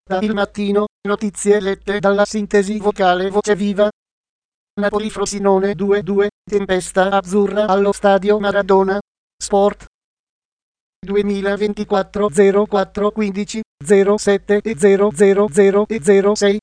Da Il Mattino, notizie lette dalla sintesi vocale Voce Viva. Napoli-Frosinone 2-2, tempesta azzurra allo stadio Maradona. Sport 2024 04 15 07 e 000 e 06.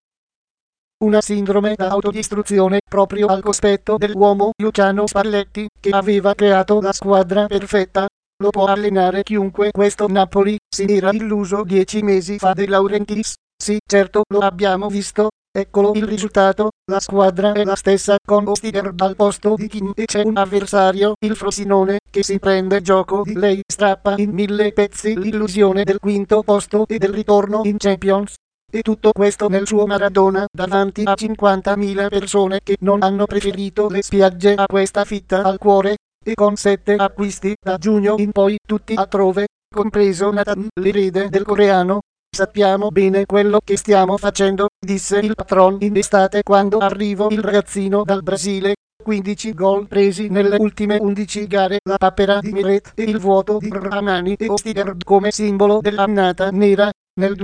Una sindrome da autodistruzione proprio al cospetto dell'uomo Luciano Spalletti, che aveva creato la squadra perfetta. Lo può allenare chiunque. Questo Napoli si era illuso 10 mesi fa De Laurentiis. Sì, certo, lo abbiamo visto. Eccolo il risultato, la squadra è la stessa con Ostiger al posto di Kim e c'è un avversario, il Frosinone, che si prende gioco di lei, strappa in 1000 pezzi l'illusione del quinto posto e del ritorno in Champions. E tutto questo nel suo Maradona, davanti a 50.000 persone che non hanno preferito le spiagge a questa fitta al cuore, e con 7 acquisti da giugno in poi tutti altrove, compreso Nathan, l'erede del coreano. Sappiamo bene quello che stiamo facendo, disse il patron in estate quando arrivò il ragazzino dal Brasile. 15 gol presi nelle ultime 11 gare, la papera di Meret e il vuoto di Ramani e Ostiger come simbolo dell'annata nera. Nel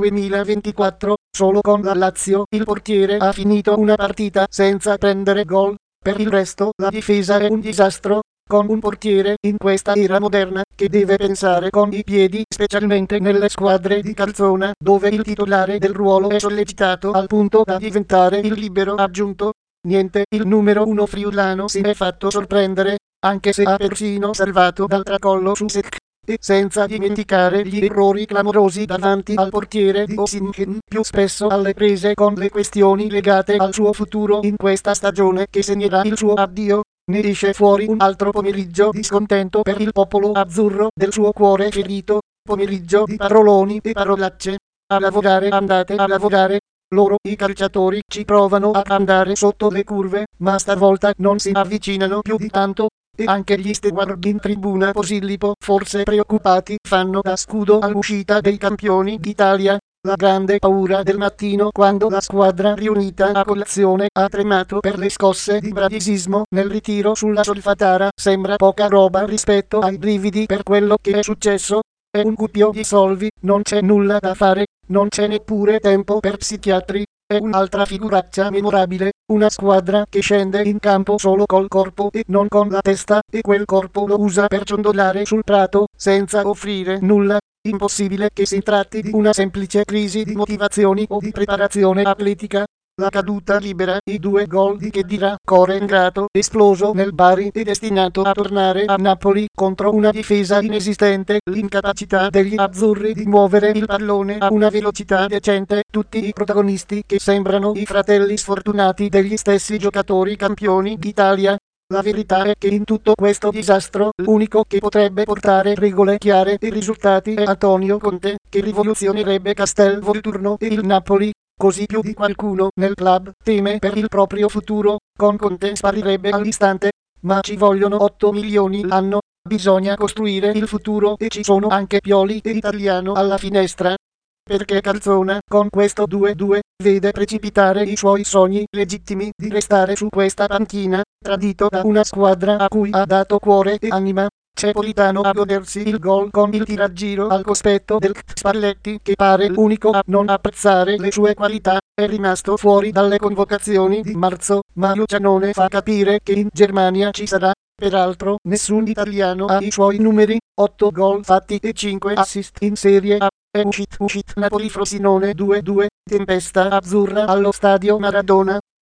2024, solo con la Lazio, il portiere ha finito una partita senza prendere gol. Per il resto, la difesa è un disastro. Con un portiere in questa era moderna, che deve pensare con i piedi, specialmente nelle squadre di calzona, dove il titolare del ruolo è sollecitato al punto da diventare il libero aggiunto. Niente, il numero 1 friulano si è fatto sorprendere, anche se ha persino salvato dal tracollo su Sek. E senza dimenticare gli errori clamorosi davanti al portiere di Osimhen, più spesso alle prese con le questioni legate al suo futuro in questa stagione che segnerà il suo addio. Ne esce fuori un altro pomeriggio di scontento per il popolo azzurro del suo cuore ferito, pomeriggio di paroloni e parolacce. A lavorare, andate a lavorare. Loro, i calciatori, ci provano a andare sotto le curve, ma stavolta non si avvicinano più di tanto. E anche gli steward in tribuna Posillipo, forse preoccupati, fanno da scudo all'uscita dei campioni d'Italia. La grande paura del mattino quando la squadra riunita a colazione ha tremato per le scosse di bradisismo nel ritiro sulla Solfatara sembra poca roba rispetto ai brividi per quello che è successo. È un cuppio di solvi, non c'è nulla da fare, non c'è neppure tempo per psichiatri. È un'altra figuraccia memorabile, una squadra che scende in campo solo col corpo e non con la testa, e quel corpo lo usa per ciondolare sul prato, senza offrire nulla. Impossibile che si tratti di una semplice crisi di motivazioni o di preparazione atletica. La caduta libera, i 2 gol di Khedira, core ingrato, esploso nel Bari e destinato a tornare a Napoli contro una difesa inesistente, l'incapacità degli azzurri di muovere il pallone a una velocità decente, tutti i protagonisti che sembrano i fratelli sfortunati degli stessi giocatori campioni d'Italia. La verità è che in tutto questo disastro, l'unico che potrebbe portare regole chiare e risultati è Antonio Conte, che rivoluzionerebbe Castelvolturno e il Napoli. Così più di qualcuno nel club teme per il proprio futuro. Con Conte sparirebbe all'istante, ma ci vogliono 8 milioni l'anno. Bisogna costruire il futuro e ci sono anche Pioli e Italiano alla finestra. Perché Calzona, con questo 2-2, vede precipitare i suoi sogni legittimi di restare su questa panchina, tradito da una squadra a cui ha dato cuore e anima. C'è Politano a godersi il gol con il tiraggiro al cospetto del Spalletti, che pare l'unico a non apprezzare le sue qualità. È rimasto fuori dalle convocazioni di marzo, ma Lucianone fa capire che in Germania ci sarà. Peraltro, nessun italiano ha i suoi numeri, 8 gol fatti e 5 assist in Serie A. È uscit Napoli-Frosinone 2-2, tempesta azzurra allo stadio Maradona.